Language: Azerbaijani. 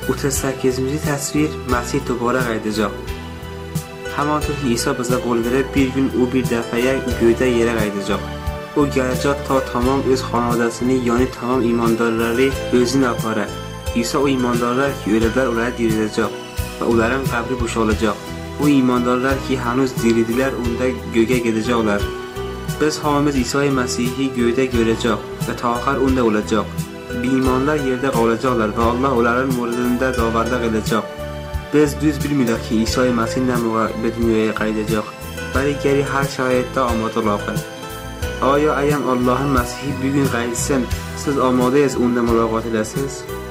38-ci təsvir Məsih دوباره qayıdacaq. Həmandır ki, İsa bizə qol verir, bir gün o bir dəfəyə göydə yerə qayıdacaq. O gələcək ta tamam öz xanadasını, yəni tamam imandarları özünə aparır. İsa o imandarlar ki, ölülər onları diriləcək və onların qəbri boşalacaq. O imandarlar ki, henüz diridilər, onda göyə gedəcəklər. Biz hamımız İsa Məsihi göydə görəcək və ta axır onda olacaq. İmanlar yerdə qalacaqlar və Allah onların müridində davardaq edəcək. Biz düz bilmirik ki, İsa Məsih nə bu dünyaya qayıdacaq. Bəli, gəri hər şəraitdə amada olaq. Aya əgər Allahın Məsihi bugün qayıtsın, siz amadayız onda mülaqat edəsiniz?